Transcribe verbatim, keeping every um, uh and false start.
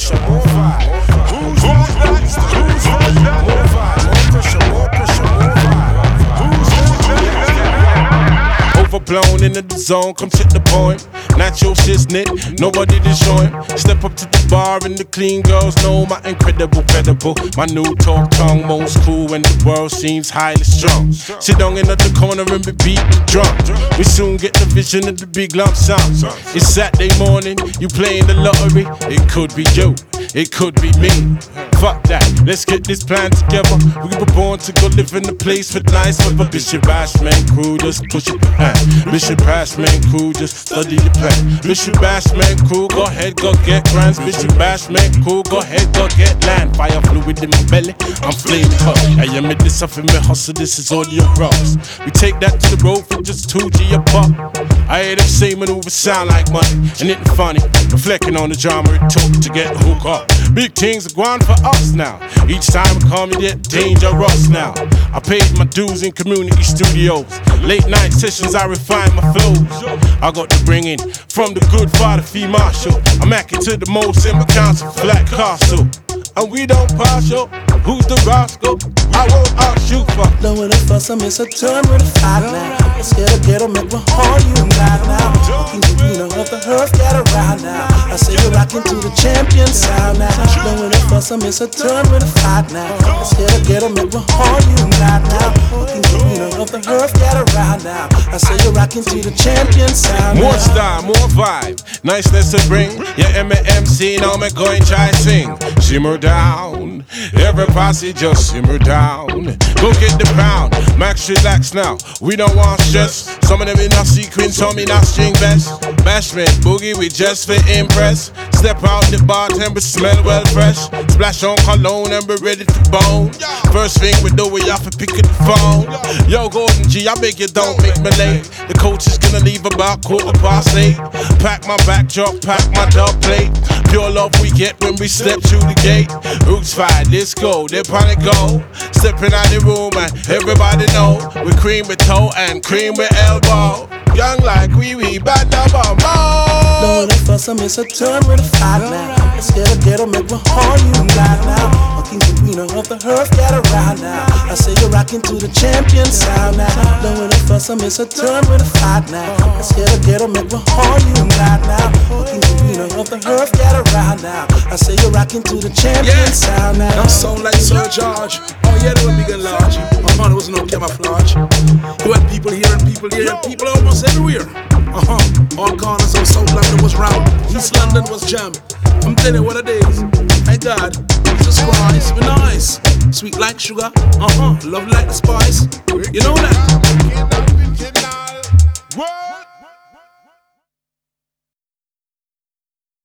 pressure, more vibe. Who's next? Who's next? More vibe, more pressure, more pressure, more vibe. Who's next? Overblown in the zone, come check the point. Natural shiznit, nobody to show him. Step up to the bar and the clean girls know my incredible, credible. My new talk tongue, most cool when the world seems highly strong. Sit down in the corner and be beat the drum. We soon get the vision of the big lump sum. It's Saturday morning, you playing the lottery. It could be you, it could be me. Fuck that, let's get this plan together. We were born to go live in the place with nice weather. Bishop Ashman crew, just push it behind. Bishop Ashman crew, just study the plan. Bishop Ashman crew, go ahead, go get grands. Bishop Ashman crew, go ahead, go get land. Fire fluid in my belly, I'm flaming hot. I am in this stuff in my hustle, this is audio rocks. We take that to the road for just two G a pop. I hear them say maneuvers sound like money, and it ain't funny. Reflecting on the drama it took to get hooked up. Big things are going for us now. Each time I call me that dangerous now. I paid my dues in community studios. Late night sessions, I refine my flows. I got the bringing from the good father, Fee Marshall. I'm acting to the most in my council, Flat Castle. And we don't partial. Who's the rascal? I won't ask you for. Lower the fuss, I miss a turn with a fight now. I'm scared of ghetto, make my heart unite now. Looking to Reno of the hearth, get around now. I say you're rocking to the champion sound now. Lower the fuss, I miss a turn with a fight now. I'm scared of ghetto, make my heart unite now. Looking to Reno of the hearth, get around now. I say you're rocking to the champion sound now. More style, more vibe, niceness to bring. Yeah, M M C, now me going try sing. Shimmer down, every posse just simmer down. Go get the pound, max relax now. We don't want stress. Some of them in our sequence, some in our string best. Bashment, boogie, we just for impress. Step out the bartender, smell well fresh. Splash on cologne and be ready to bone. First thing we do, we have to pick up the phone. Yo, Gordon G, I beg you don't make me late. The coach is gonna leave about quarter past eight. Pack my backdrop, pack my dog plate. Pure love we get when we step through the gate. Roots fight, let's go, they panic go. Stepping out the room and everybody know we cream with toe and cream with elbow. Young like wee wee, bad number more. Lower the fuss, I miss a turn with a fight now. I'm scared of ghetto, make my heart unite now. Looking to Reno of the hearth, get around now. I say you're rocking to the champion sound now. Lower the fuss, I miss a turn with a fight now. I'm scared of ghetto, make my heart unite now. Looking to Reno of the hearth, get around now. I say you're rocking to the champion yeah. sound now. That sound like Sir George. Oh yeah, they were big and large. Oh man, it was no camouflage. You had people here and people here and people almost everywhere. Uh-huh. All corners of South London was round. East London was jammed. I'm telling you what it is. My God, Jesus Christ, we're nice. Sweet like sugar. Uh-huh. Love like the spice. You know that.